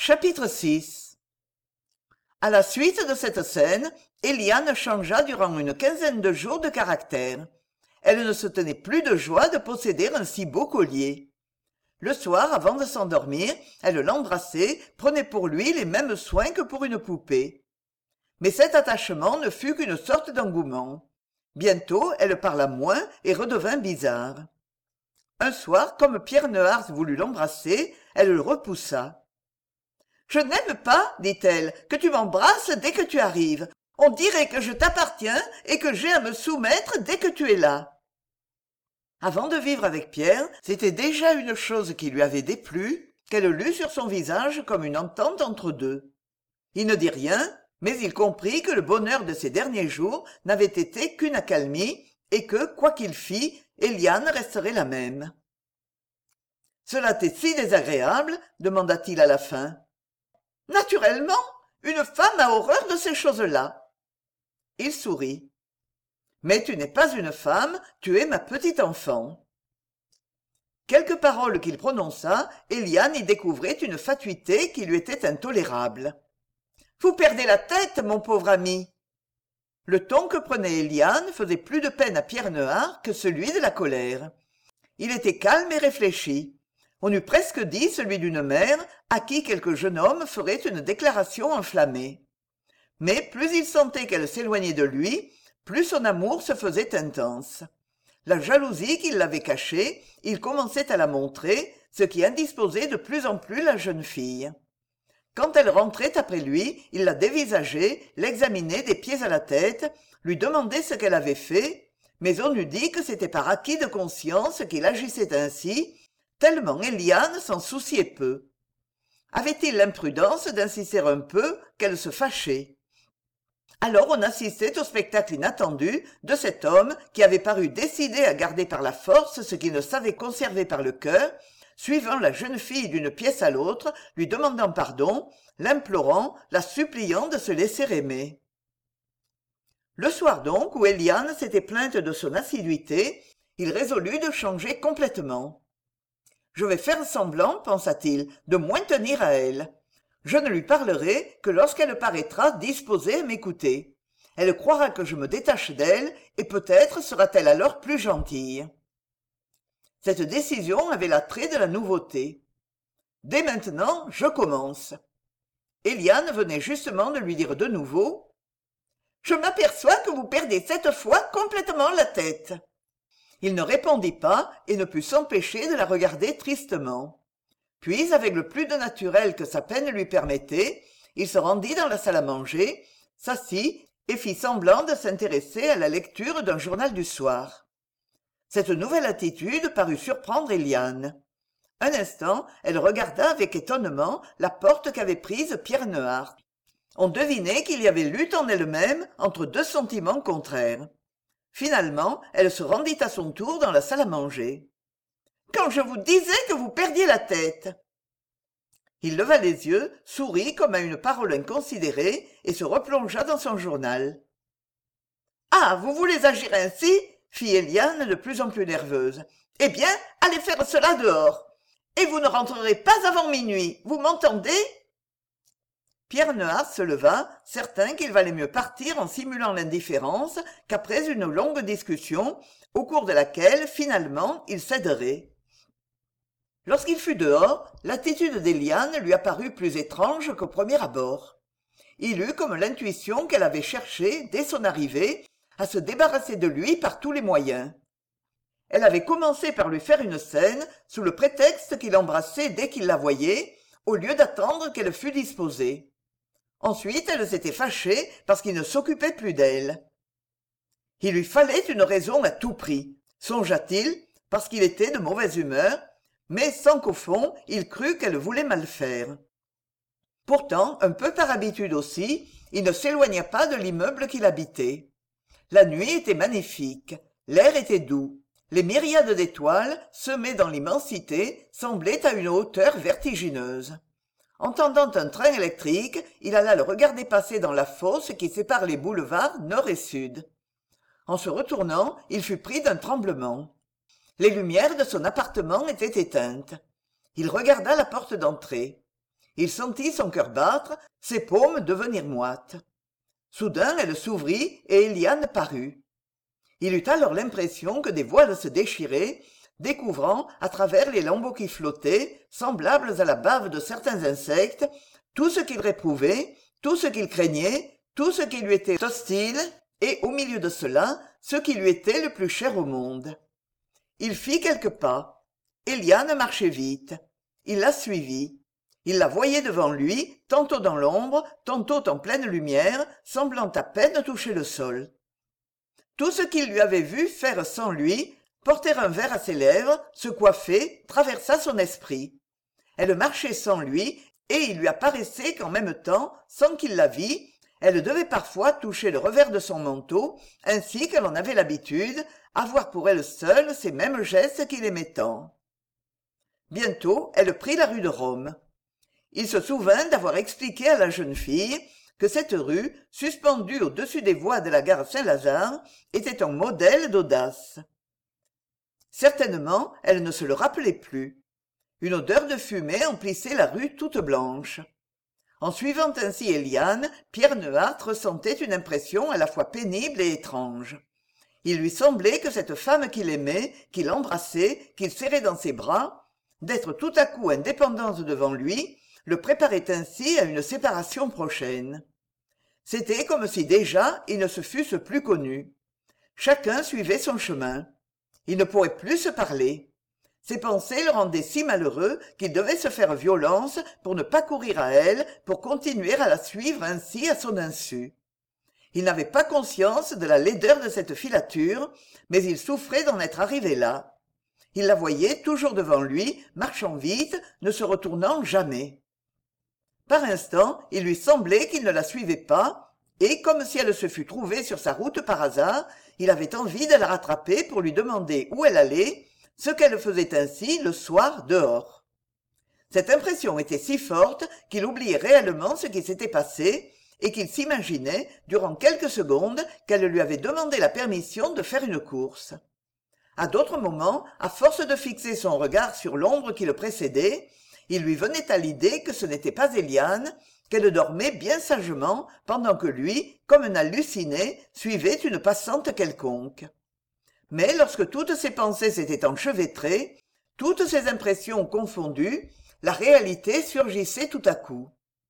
Chapitre 6. À la suite de cette scène, Éliane changea durant une quinzaine de jours de caractère. Elle ne se tenait plus de joie de posséder un si beau collier. Le soir, avant de s'endormir, elle l'embrassait, prenait pour lui les mêmes soins que pour une poupée. Mais cet attachement ne fut qu'une sorte d'engouement. Bientôt, elle parla moins et redevint bizarre. Un soir, comme Pierre Neuhardt voulut l'embrasser, elle le repoussa. « Je n'aime pas, dit-elle, que tu m'embrasses dès que tu arrives. On dirait que je t'appartiens et que j'ai à me soumettre dès que tu es là. » Avant de vivre avec Pierre, c'était déjà une chose qui lui avait déplu, qu'elle lut sur son visage comme une entente entre deux. Il ne dit rien, mais il comprit que le bonheur de ces derniers jours n'avait été qu'une accalmie et que, quoi qu'il fît, Éliane resterait la même. « Cela t'est si désagréable ?» demanda-t-il à la fin. « Naturellement, une femme a horreur de ces choses-là. » Il sourit. « Mais tu n'es pas une femme, tu es ma petite enfant. » Quelques paroles qu'il prononça, Éliane y découvrait une fatuité qui lui était intolérable. « Vous perdez la tête, mon pauvre ami !» Le ton que prenait Éliane faisait plus de peine à Pierre Neuhardt que celui de la colère. Il était calme et réfléchi. On eût presque dit celui d'une mère à qui quelque jeune homme ferait une déclaration enflammée. Mais plus il sentait qu'elle s'éloignait de lui, plus son amour se faisait intense. La jalousie qui l'avait cachée, il commençait à la montrer, ce qui indisposait de plus en plus la jeune fille. Quand elle rentrait après lui, il la dévisageait, l'examinait des pieds à la tête, lui demandait ce qu'elle avait fait, mais on eût dit que c'était par acquis de conscience qu'il agissait ainsi, tellement Éliane s'en souciait peu. Avait-il l'imprudence d'insister un peu qu'elle se fâchait? Alors on assistait au spectacle inattendu de cet homme qui avait paru décidé à garder par la force ce qu'il ne savait conserver par le cœur, suivant la jeune fille d'une pièce à l'autre, lui demandant pardon, l'implorant, la suppliant de se laisser aimer. Le soir donc, où Éliane s'était plainte de son assiduité, il résolut de changer complètement. « Je vais faire semblant, pensa-t-il, de moins tenir à elle. Je ne lui parlerai que lorsqu'elle paraîtra disposée à m'écouter. Elle croira que je me détache d'elle, et peut-être sera-t-elle alors plus gentille. » Cette décision avait l'attrait de la nouveauté. « Dès maintenant, je commence. » Éliane venait justement de lui dire de nouveau « Je m'aperçois que vous perdez cette fois complètement la tête. » Il ne répondit pas et ne put s'empêcher de la regarder tristement. Puis, avec le plus de naturel que sa peine lui permettait, il se rendit dans la salle à manger, s'assit et fit semblant de s'intéresser à la lecture d'un journal du soir. Cette nouvelle attitude parut surprendre Éliane. Un instant, elle regarda avec étonnement la porte qu'avait prise Pierre Neuhardt. On devinait qu'il y avait lutte en elle-même entre deux sentiments contraires. Finalement, elle se rendit à son tour dans la salle à manger. « Quand je vous disais que vous perdiez la tête !» Il leva les yeux, sourit comme à une parole inconsidérée et se replongea dans son journal. « Ah, vous voulez agir ainsi ?» fit Éliane de plus en plus nerveuse. « Eh bien, allez faire cela dehors. Et vous ne rentrerez pas avant minuit, vous m'entendez ?» Pierre Neuhardt se leva, certain qu'il valait mieux partir en simulant l'indifférence qu'après une longue discussion, au cours de laquelle, finalement, il céderait. Lorsqu'il fut dehors, l'attitude d'Éliane lui apparut plus étrange qu'au premier abord. Il eut comme l'intuition qu'elle avait cherché, dès son arrivée, à se débarrasser de lui par tous les moyens. Elle avait commencé par lui faire une scène, sous le prétexte qu'il embrassait dès qu'il la voyait, au lieu d'attendre qu'elle fût disposée. Ensuite, elle s'était fâchée parce qu'il ne s'occupait plus d'elle. Il lui fallait une raison à tout prix, songea-t-il, parce qu'il était de mauvaise humeur, mais sans qu'au fond, il crût qu'elle voulait mal faire. Pourtant, un peu par habitude aussi, il ne s'éloigna pas de l'immeuble qu'il habitait. La nuit était magnifique, l'air était doux, les myriades d'étoiles, semées dans l'immensité, semblaient à une hauteur vertigineuse. Entendant un train électrique, il alla le regarder passer dans la fosse qui sépare les boulevards nord et sud. En se retournant, il fut pris d'un tremblement. Les lumières de son appartement étaient éteintes. Il regarda la porte d'entrée. Il sentit son cœur battre, ses paumes devenir moites. Soudain elle s'ouvrit et Éliane parut. Il eut alors l'impression que des voiles se déchiraient, découvrant, à travers les lambeaux qui flottaient, semblables à la bave de certains insectes, tout ce qu'il réprouvait, tout ce qu'il craignait, tout ce qui lui était hostile, et au milieu de cela, ce qui lui était le plus cher au monde. Il fit quelques pas. Éliane marchait vite. Il la suivit. Il la voyait devant lui, tantôt dans l'ombre, tantôt en pleine lumière, semblant à peine toucher le sol. Tout ce qu'il lui avait vu faire sans lui, porter un verre à ses lèvres, se coiffer, traversa son esprit. Elle marchait sans lui, et il lui apparaissait qu'en même temps, sans qu'il la vît, elle devait parfois toucher le revers de son manteau, ainsi qu'elle en avait l'habitude, avoir pour elle seule ces mêmes gestes qu'il aimait tant. Bientôt, elle prit la rue de Rome. Il se souvint d'avoir expliqué à la jeune fille que cette rue, suspendue au-dessus des voies de la gare Saint-Lazare, était un modèle d'audace. Certainement, elle ne se le rappelait plus. Une odeur de fumée emplissait la rue toute blanche. En suivant ainsi Éliane, Pierre Neuhardt ressentait une impression à la fois pénible et étrange. Il lui semblait que cette femme qu'il aimait, qu'il embrassait, qu'il serrait dans ses bras, d'être tout à coup indépendante devant lui, le préparait ainsi à une séparation prochaine. C'était comme si déjà ils ne se fussent plus connus. Chacun suivait son chemin. Ils ne pourraient plus se parler. Ses pensées le rendaient si malheureux qu'il devait se faire violence pour ne pas courir à elle, pour continuer à la suivre ainsi à son insu. Il n'avait pas conscience de la laideur de cette filature, mais il souffrait d'en être arrivé là. Il la voyait toujours devant lui, marchant vite, ne se retournant jamais. Par instants, il lui semblait qu'il ne la suivait pas, et comme si elle se fût trouvée sur sa route par hasard, il avait envie de la rattraper pour lui demander où elle allait, ce qu'elle faisait ainsi le soir dehors. Cette impression était si forte qu'il oubliait réellement ce qui s'était passé, et qu'il s'imaginait, durant quelques secondes, qu'elle lui avait demandé la permission de faire une course. À d'autres moments, à force de fixer son regard sur l'ombre qui le précédait, il lui venait à l'idée que ce n'était pas Éliane, qu'elle dormait bien sagement pendant que lui, comme un halluciné, suivait une passante quelconque. Mais lorsque toutes ses pensées s'étaient enchevêtrées, toutes ses impressions confondues, la réalité surgissait tout à coup.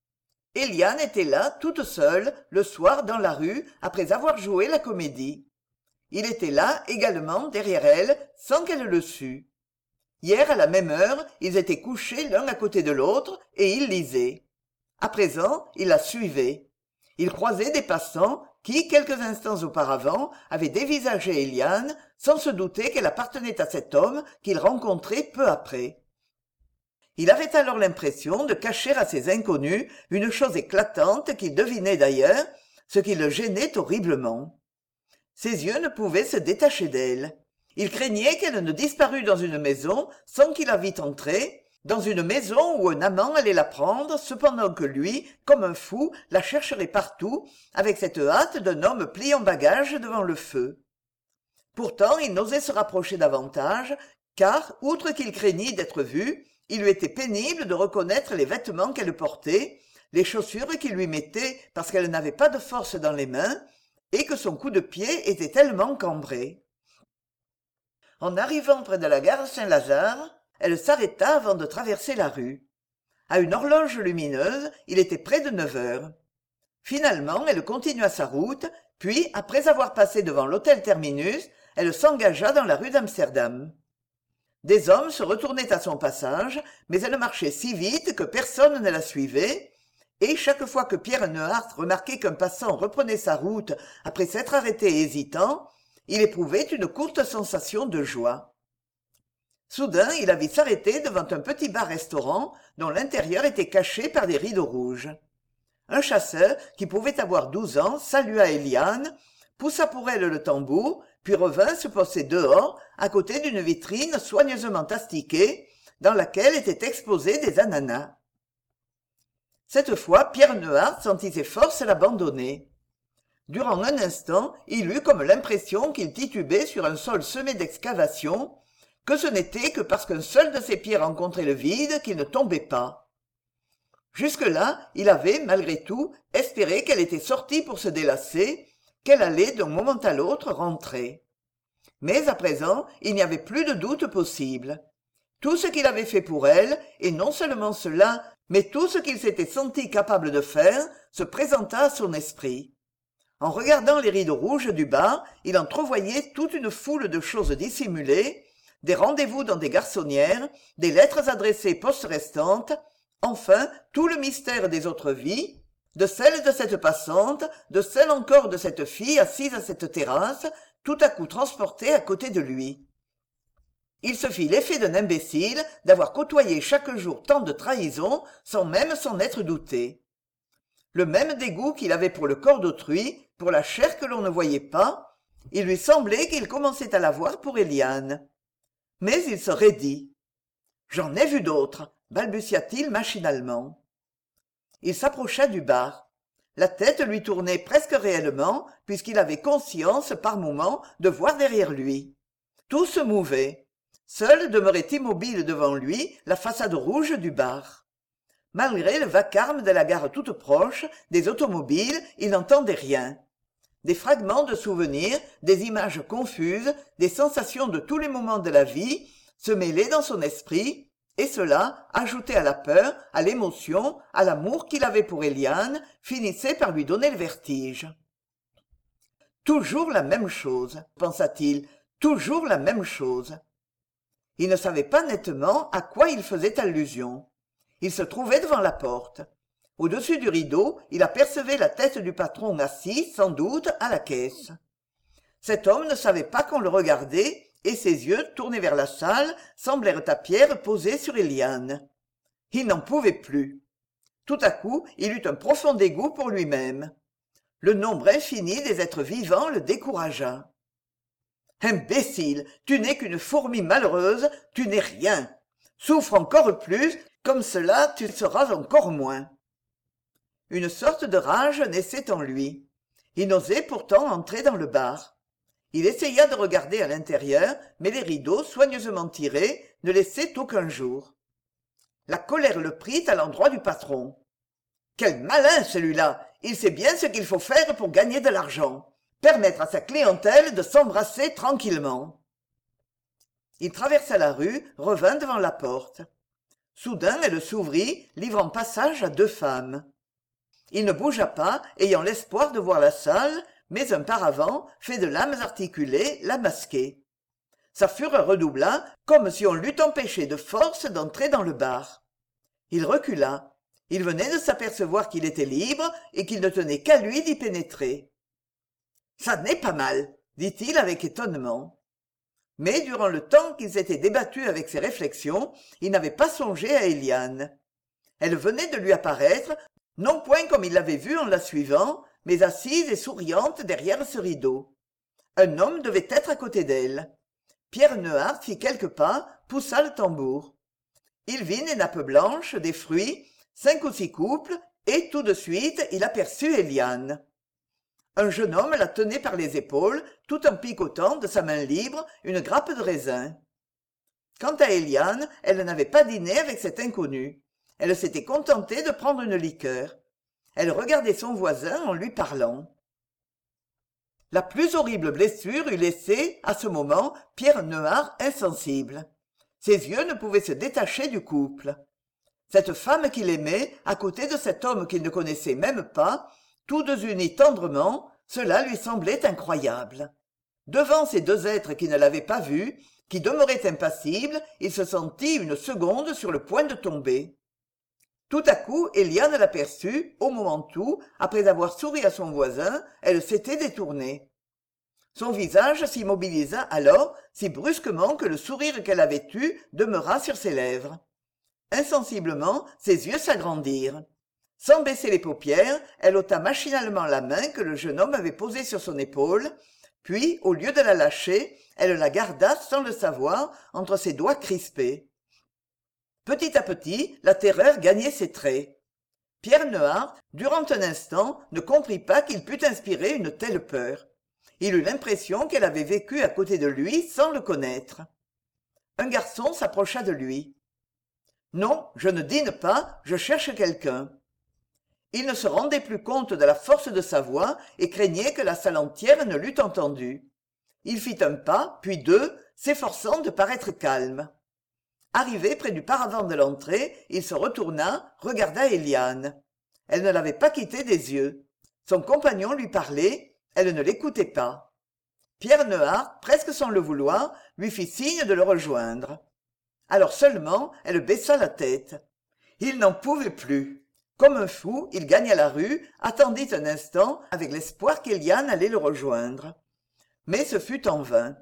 Éliane était là, toute seule, le soir dans la rue, après avoir joué la comédie. Il était là, également, derrière elle, sans qu'elle le sût. Hier, à la même heure, ils étaient couchés l'un à côté de l'autre, et ils lisaient. À présent, il la suivait. Il croisait des passants qui, quelques instants auparavant, avaient dévisagé Éliane, sans se douter qu'elle appartenait à cet homme qu'il rencontrait peu après. Il avait alors l'impression de cacher à ces inconnus une chose éclatante qu'il devinait d'ailleurs, ce qui le gênait horriblement. Ses yeux ne pouvaient se détacher d'elle. Il craignait qu'elle ne disparût dans une maison sans qu'il la vît entrer, dans une maison où un amant allait la prendre, cependant que lui, comme un fou, la chercherait partout, avec cette hâte d'un homme pliant bagage devant le feu. Pourtant, il n'osait se rapprocher davantage, car, outre qu'il craignît d'être vu, il lui était pénible de reconnaître les vêtements qu'elle portait, les chaussures qu'il lui mettait parce qu'elle n'avait pas de force dans les mains, et que son coup de pied était tellement cambré. En arrivant près de la gare Saint-Lazare, elle s'arrêta avant de traverser la rue. À une horloge lumineuse, il était près de 9 heures. Finalement, elle continua sa route, puis, après avoir passé devant l'hôtel Terminus, elle s'engagea dans la rue d'Amsterdam. Des hommes se retournaient à son passage, mais elle marchait si vite que personne ne la suivait, et chaque fois que Pierre Neuhardt remarquait qu'un passant reprenait sa route après s'être arrêté hésitant, il éprouvait une courte sensation de joie. Soudain, il la vit s'arrêter devant un petit bar-restaurant dont l'intérieur était caché par des rideaux rouges. Un chasseur, qui pouvait avoir 12 ans, salua Éliane, poussa pour elle le tambour, puis revint se poser dehors, à côté d'une vitrine soigneusement astiquée, dans laquelle étaient exposés des ananas. Cette fois, Pierre Neuhardt sentit ses forces l'abandonner. Durant un instant, il eut comme l'impression qu'il titubait sur un sol semé d'excavations, que ce n'était que parce qu'un seul de ses pieds rencontrait le vide qu'il ne tombait pas. Jusque-là, il avait, malgré tout, espéré qu'elle était sortie pour se délasser, qu'elle allait d'un moment à l'autre rentrer. Mais à présent, il n'y avait plus de doute possible. Tout ce qu'il avait fait pour elle, et non seulement cela, mais tout ce qu'il s'était senti capable de faire, se présenta à son esprit. En regardant les rideaux rouges du bar, il entrevoyait toute une foule de choses dissimulées, des rendez-vous dans des garçonnières, des lettres adressées poste restante, enfin tout le mystère des autres vies, de celle de cette passante, de celle encore de cette fille assise à cette terrasse, tout à coup transportée à côté de lui. Il se fit l'effet d'un imbécile d'avoir côtoyé chaque jour tant de trahisons sans même s'en être douté. Le même dégoût qu'il avait pour le corps d'autrui, pour la chair que l'on ne voyait pas, il lui semblait qu'il commençait à l'avoir pour Éliane. Mais il se raidit. « J'en ai vu d'autres » balbutia-t-il machinalement. Il s'approcha du bar. La tête lui tournait presque réellement, puisqu'il avait conscience par moments de voir derrière lui. Tout se mouvait. Seule demeurait immobile devant lui la façade rouge du bar. Malgré le vacarme de la gare toute proche, des automobiles, il n'entendait rien. Des fragments de souvenirs, des images confuses, des sensations de tous les moments de la vie se mêlaient dans son esprit, et cela, ajouté à la peur, à l'émotion, à l'amour qu'il avait pour Éliane, finissait par lui donner le vertige. Toujours la même chose, pensa-t-il, toujours la même chose. Il ne savait pas nettement à quoi il faisait allusion. Il se trouvait devant la porte. Au-dessus du rideau, il apercevait la tête du patron assis, sans doute, à la caisse. Cet homme ne savait pas qu'on le regardait, et ses yeux, tournés vers la salle, semblèrent à Pierre posés sur Éliane. Il n'en pouvait plus. Tout à coup, il eut un profond dégoût pour lui-même. Le nombre infini des êtres vivants le découragea. « Imbécile, tu n'es qu'une fourmi malheureuse, tu n'es rien. Souffre encore plus, comme cela tu seras encore moins. » Une sorte de rage naissait en lui. Il n'osait pourtant entrer dans le bar. Il essaya de regarder à l'intérieur, mais les rideaux, soigneusement tirés, ne laissaient aucun jour. La colère le prit à l'endroit du patron. « Quel malin celui-là! Il sait bien ce qu'il faut faire pour gagner de l'argent. Permettre à sa clientèle de s'embrasser tranquillement. » Il traversa la rue, revint devant la porte. Soudain elle s'ouvrit, livrant passage à deux femmes. Il ne bougea pas, ayant l'espoir de voir la salle, mais un paravent, fait de lames articulées, la masquait. Sa fureur redoubla, comme si on l'eût empêché de force d'entrer dans le bar. Il recula. Il venait de s'apercevoir qu'il était libre et qu'il ne tenait qu'à lui d'y pénétrer. « Ça n'est pas mal, » dit-il avec étonnement. Mais durant le temps qu'il s'était débattu avec ses réflexions, il n'avait pas songé à Éliane. Elle venait de lui apparaître, non point comme il l'avait vue en la suivant, mais assise et souriante derrière ce rideau. Un homme devait être à côté d'elle. Pierre Neuhardt fit quelques pas, poussa le tambour. Il vit des nappes blanches, des fruits, 5 ou 6 couples, et tout de suite il aperçut Éliane. Un jeune homme la tenait par les épaules, tout en picotant de sa main libre une grappe de raisin. Quant à Éliane, elle n'avait pas dîné avec cet inconnu. Elle s'était contentée de prendre une liqueur. Elle regardait son voisin en lui parlant. La plus horrible blessure eût laissé, à ce moment, Pierre Neuhardt insensible. Ses yeux ne pouvaient se détacher du couple. Cette femme qu'il aimait, à côté de cet homme qu'il ne connaissait même pas, tous deux unis tendrement, cela lui semblait incroyable. Devant ces deux êtres qui ne l'avaient pas vu, qui demeuraient impassibles, il se sentit une seconde sur le point de tomber. Tout à coup, Éliane l'aperçut, au moment où, après avoir souri à son voisin, elle s'était détournée. Son visage s'immobilisa alors, si brusquement que le sourire qu'elle avait eu demeura sur ses lèvres. Insensiblement, ses yeux s'agrandirent. Sans baisser les paupières, elle ôta machinalement la main que le jeune homme avait posée sur son épaule, puis, au lieu de la lâcher, elle la garda sans le savoir entre ses doigts crispés. Petit à petit, la terreur gagnait ses traits. Pierre Neuhardt, durant un instant, ne comprit pas qu'il pût inspirer une telle peur. Il eut l'impression qu'elle avait vécu à côté de lui sans le connaître. Un garçon s'approcha de lui. Non, je ne dîne pas, je cherche quelqu'un. Il ne se rendait plus compte de la force de sa voix et craignait que la salle entière ne l'eût entendu. Il fit un pas, puis deux, s'efforçant de paraître calme. Arrivé près du paravent de l'entrée, il se retourna, regarda Éliane. Elle ne l'avait pas quitté des yeux. Son compagnon lui parlait, elle ne l'écoutait pas. Pierre Nehart, presque sans le vouloir, lui fit signe de le rejoindre. Alors seulement, elle baissa la tête. Il n'en pouvait plus. Comme un fou, il gagna la rue, attendit un instant avec l'espoir qu'Éliane allait le rejoindre. Mais ce fut en vain.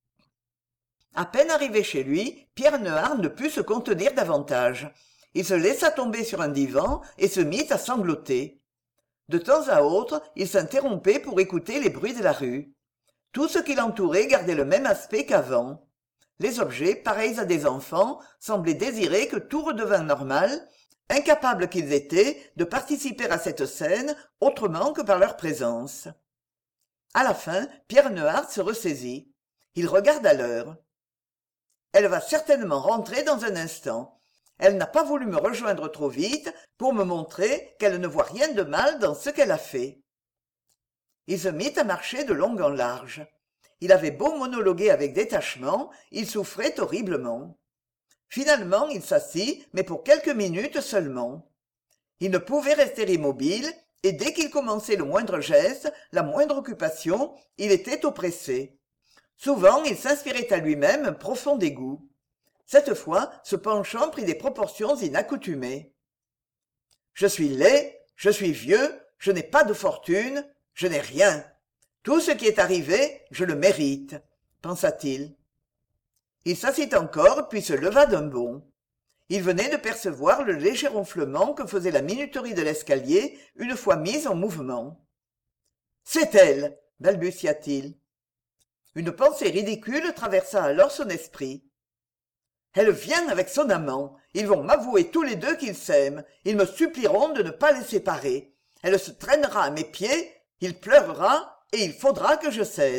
À peine arrivé chez lui, Pierre Nehart ne put se contenir davantage. Il se laissa tomber sur un divan et se mit à sangloter. De temps à autre, il s'interrompait pour écouter les bruits de la rue. Tout ce qui l'entourait gardait le même aspect qu'avant. Les objets, pareils à des enfants, semblaient désirer que tout redevînt normal, incapables qu'ils étaient de participer à cette scène autrement que par leur présence. À la fin, Pierre Nehart se ressaisit. Il regarda l'heure. Elle va certainement rentrer dans un instant. Elle n'a pas voulu me rejoindre trop vite pour me montrer qu'elle ne voit rien de mal dans ce qu'elle a fait. Il se mit à marcher de long en large. Il avait beau monologuer avec détachement, il souffrait horriblement. Finalement, il s'assit, mais pour quelques minutes seulement. Il ne pouvait rester immobile, et dès qu'il commençait le moindre geste, la moindre occupation, il était oppressé. Souvent, il s'inspirait à lui-même un profond dégoût. Cette fois, ce penchant prit des proportions inaccoutumées. « Je suis laid, je suis vieux, je n'ai pas de fortune, je n'ai rien. Tout ce qui est arrivé, je le mérite, » pensa-t-il. Il s'assit encore, puis se leva d'un bond. Il venait de percevoir le léger ronflement que faisait la minuterie de l'escalier une fois mise en mouvement. « C'est elle !» balbutia-t-il. Une pensée ridicule traversa alors son esprit. « Elle vient avec son amant. Ils vont m'avouer tous les deux qu'ils s'aiment. Ils me supplieront de ne pas les séparer. Elle se traînera à mes pieds, il pleurera, et il faudra que je cède. »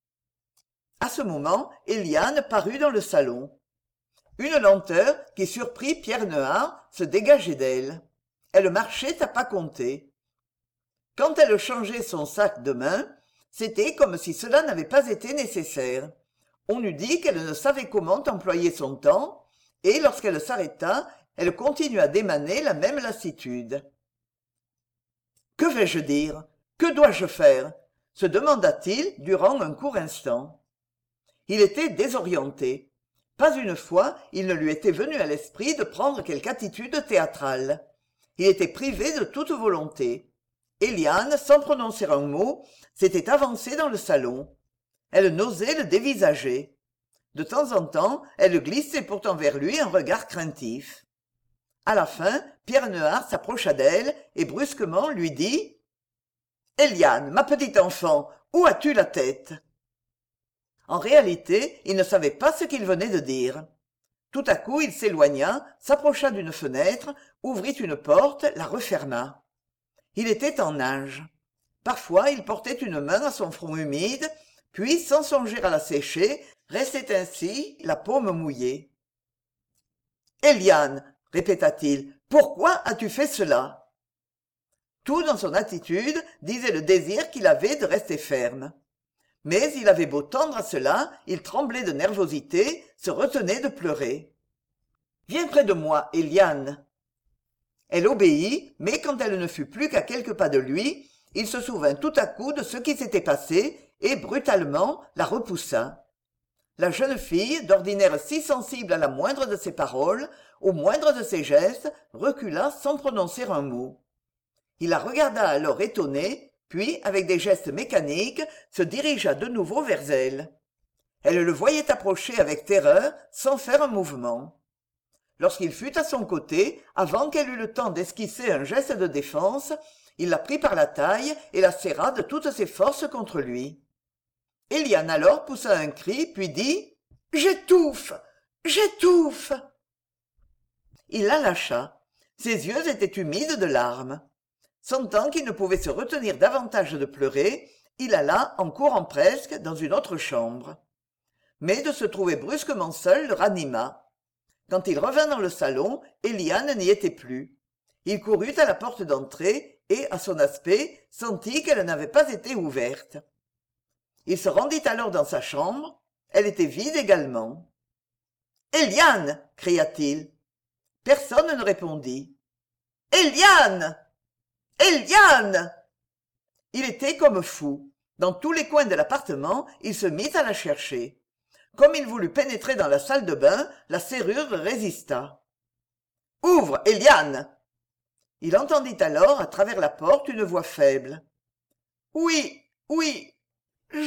À ce moment, Éliane parut dans le salon. Une lenteur qui surprit Pierre Nehart se dégageait d'elle. Elle marchait à pas comptés. Quand elle changeait son sac de main, c'était comme si cela n'avait pas été nécessaire. On eût dit qu'elle ne savait comment employer son temps, et lorsqu'elle s'arrêta, elle continua d'émaner la même lassitude. « Que vais-je dire? Que dois-je faire ?» se demanda-t-il durant un court instant. Il était désorienté. Pas une fois il ne lui était venu à l'esprit de prendre quelque attitude théâtrale. Il était privé de toute volonté. Éliane, sans prononcer un mot, s'était avancée dans le salon. Elle n'osait le dévisager. De temps en temps, elle glissait pourtant vers lui un regard craintif. À la fin, Pierre Nehart s'approcha d'elle et brusquement lui dit « Éliane, ma petite enfant, où as-tu la tête ?» En réalité, il ne savait pas ce qu'il venait de dire. Tout à coup, il s'éloigna, s'approcha d'une fenêtre, ouvrit une porte, la referma. Il était en nage. Parfois, il portait une main à son front humide, puis, sans songer à la sécher, restait ainsi, la paume mouillée. « Éliane, » répéta-t-il, « pourquoi as-tu fait cela ?» Tout dans son attitude disait le désir qu'il avait de rester ferme. Mais il avait beau tendre à cela, il tremblait de nervosité, se retenait de pleurer. « Viens près de moi, Éliane. » Elle obéit, mais quand elle ne fut plus qu'à quelques pas de lui, il se souvint tout à coup de ce qui s'était passé et, brutalement, la repoussa. La jeune fille, d'ordinaire si sensible à la moindre de ses paroles, au moindre de ses gestes, recula sans prononcer un mot. Il la regarda alors étonné, puis, avec des gestes mécaniques, se dirigea de nouveau vers elle. Elle le voyait approcher avec terreur, sans faire un mouvement. Lorsqu'il fut à son côté, avant qu'elle eût le temps d'esquisser un geste de défense, il la prit par la taille et la serra de toutes ses forces contre lui. Éliane alors poussa un cri, puis dit « J'étouffe! J'étouffe !» Il la lâcha. Ses yeux étaient humides de larmes. Sentant qu'il ne pouvait se retenir davantage de pleurer, il alla, en courant presque, dans une autre chambre. Mais de se trouver brusquement seul le ranima. Quand il revint dans le salon, Éliane n'y était plus. Il courut à la porte d'entrée et, à son aspect, sentit qu'elle n'avait pas été ouverte. Il se rendit alors dans sa chambre. Elle était vide également. « Éliane !» cria-t-il. Personne ne répondit. « Éliane ! Éliane !» Il était comme fou. Dans tous les coins de l'appartement, il se mit à la chercher. Comme il voulut pénétrer dans la salle de bain, la serrure résista. « Ouvre, Éliane !» Il entendit alors, à travers la porte, une voix faible. « Oui, oui, j'ouvre. »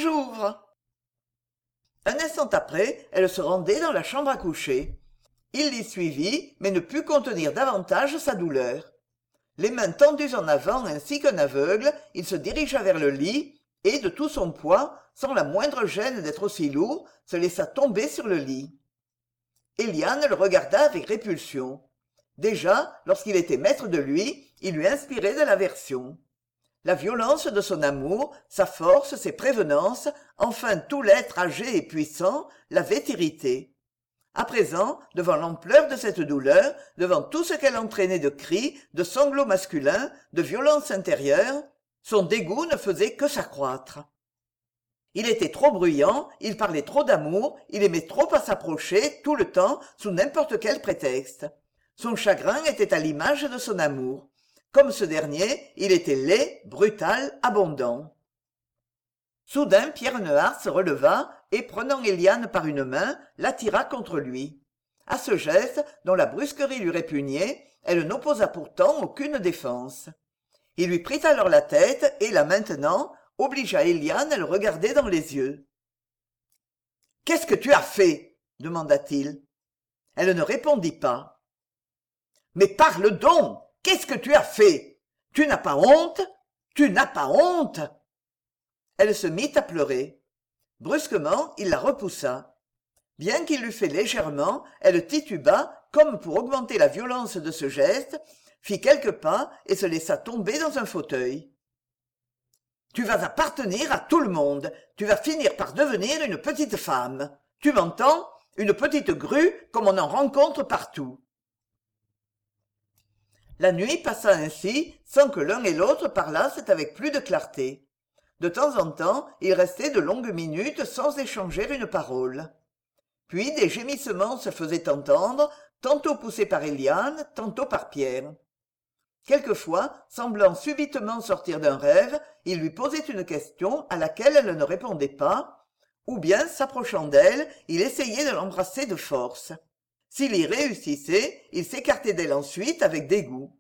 Un instant après, elle se rendait dans la chambre à coucher. Il l'y suivit, mais ne put contenir davantage sa douleur. Les mains tendues en avant ainsi qu'un aveugle, il se dirigea vers le lit et, de tout son poids, sans la moindre gêne d'être aussi lourd, se laissa tomber sur le lit. Éliane le regarda avec répulsion. Déjà, lorsqu'il était maître de lui, il lui inspirait de l'aversion. La violence de son amour, sa force, ses prévenances, enfin tout l'être âgé et puissant, l'avaient irrité. À présent, devant l'ampleur de cette douleur, devant tout ce qu'elle entraînait de cris, de sanglots masculins, de violences intérieures, son dégoût ne faisait que s'accroître. Il était trop bruyant, il parlait trop d'amour, il aimait trop à s'approcher, tout le temps, sous n'importe quel prétexte. Son chagrin était à l'image de son amour. Comme ce dernier, il était laid, brutal, abondant. Soudain, Pierre Nehard se releva et, prenant Éliane par une main, l'attira contre lui. À ce geste, dont la brusquerie lui répugnait, elle n'opposa pourtant aucune défense. Il lui prit alors la tête et, là maintenant, obligea Éliane à le regarder dans les yeux. « Qu'est-ce que tu as fait ?» demanda-t-il. Elle ne répondit pas. « Mais parle donc ! Qu'est-ce que tu as fait ? Tu n'as pas honte ? Tu n'as pas honte ?» Elle se mit à pleurer. Brusquement, il la repoussa. Bien qu'il l'eût fait légèrement, elle tituba, comme pour augmenter la violence de ce geste, fit quelques pas et se laissa tomber dans un fauteuil. « Tu vas appartenir à tout le monde. Tu vas finir par devenir une petite femme. Tu m'entends ? Une petite grue comme on en rencontre partout. » La nuit passa ainsi, sans que l'un et l'autre parlassent avec plus de clarté. De temps en temps, ils restaient de longues minutes sans échanger une parole. Puis des gémissements se faisaient entendre, tantôt poussés par Éliane, tantôt par Pierre. Quelquefois, semblant subitement sortir d'un rêve, il lui posait une question à laquelle elle ne répondait pas, ou bien, s'approchant d'elle, il essayait de l'embrasser de force. S'il y réussissait, il s'écartait d'elle ensuite avec dégoût.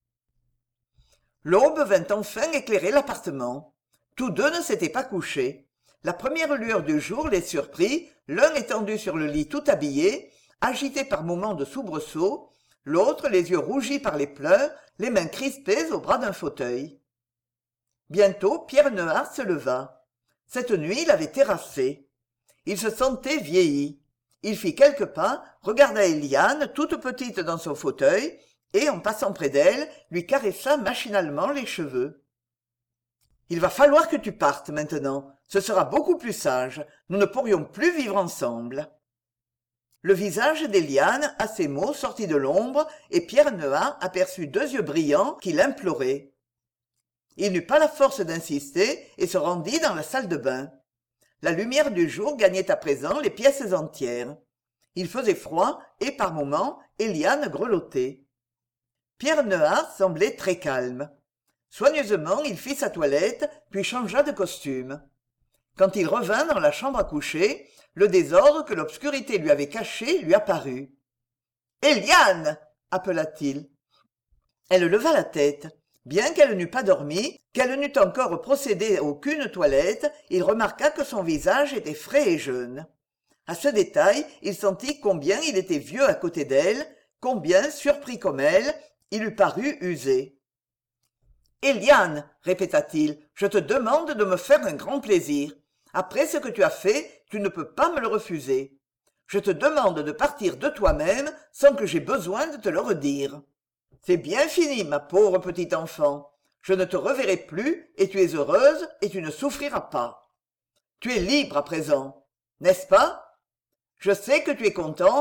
L'aube vint enfin éclairer l'appartement. Tous deux ne s'étaient pas couchés. La première lueur du jour les surprit, l'un étendu sur le lit tout habillé, agité par moments de soubresauts, l'autre les yeux rougis par les pleurs, les mains crispées au bras d'un fauteuil. Bientôt Pierre Nehard se leva. Cette nuit il avait terrassé. Il se sentait vieilli. Il fit quelques pas, regarda Éliane, toute petite dans son fauteuil, et, en passant près d'elle, lui caressa machinalement les cheveux. « Il va falloir que tu partes maintenant. Ce sera beaucoup plus sage. Nous ne pourrions plus vivre ensemble. » Le visage d'Éliane, à ces mots, sortit de l'ombre, et Pierre Nehard aperçut deux yeux brillants qui l'imploraient. Il n'eut pas la force d'insister et se rendit dans la salle de bain. La lumière du jour gagnait à présent les pièces entières. Il faisait froid et, par moments, Éliane grelottait. Pierre Nehard semblait très calme. Soigneusement, il fit sa toilette, puis changea de costume. Quand il revint dans la chambre à coucher, le désordre que l'obscurité lui avait caché lui apparut. « Éliane !» appela-t-il. Elle leva la tête. Bien qu'elle n'eût pas dormi, qu'elle n'eût encore procédé à aucune toilette, il remarqua que son visage était frais et jeune. À ce détail, il sentit combien il était vieux à côté d'elle, combien, surpris comme elle, il lui parut usé. « Éliane, répéta-t-il, je te demande de me faire un grand plaisir. Après ce que tu as fait, tu ne peux pas me le refuser. Je te demande de partir de toi-même sans que j'aie besoin de te le redire. C'est bien fini, ma pauvre petite enfant. Je ne te reverrai plus, et tu es heureuse, et tu ne souffriras pas. Tu es libre à présent, n'est-ce pas? Je sais que tu es contente,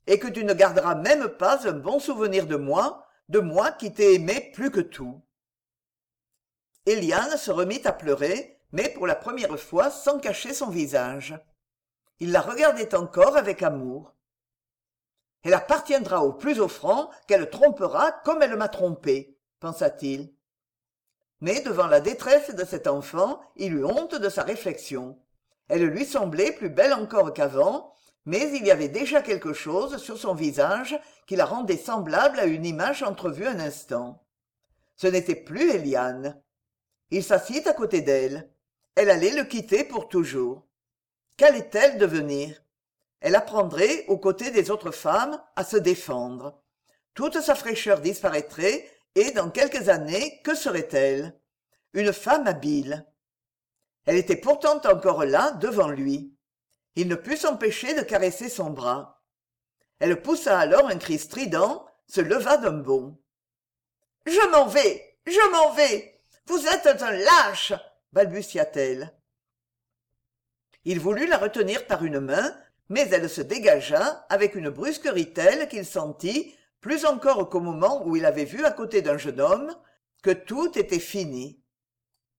et que tu ne garderas même pas un bon souvenir de moi qui t'ai aimé plus que tout. Éliane se remit à pleurer, mais pour la première fois sans cacher son visage. Il la regardait encore avec amour. Elle appartiendra au plus offrant qu'elle trompera comme elle m'a trompé, pensa-t-il. Mais devant la détresse de cet enfant, il eut honte de sa réflexion. Elle lui semblait plus belle encore qu'avant, mais il y avait déjà quelque chose sur son visage qui la rendait semblable à une image entrevue un instant. Ce n'était plus Éliane. Il s'assit à côté d'elle. Elle allait le quitter pour toujours. Qu'allait-elle devenir? Elle apprendrait, aux côtés des autres femmes, à se défendre. Toute sa fraîcheur disparaîtrait, et dans quelques années, que serait-elle? Une femme habile. Elle était pourtant encore là, devant lui. Il ne put s'empêcher de caresser son bras. Elle poussa alors un cri strident, se leva d'un bond. « Je m'en vais! Je m'en vais! Vous êtes un lâche !» balbutia-t-elle. Il voulut la retenir par une main, mais elle se dégagea avec une brusquerie telle qu'il sentit, plus encore qu'au moment où il avait vu à côté d'un jeune homme, que tout était fini.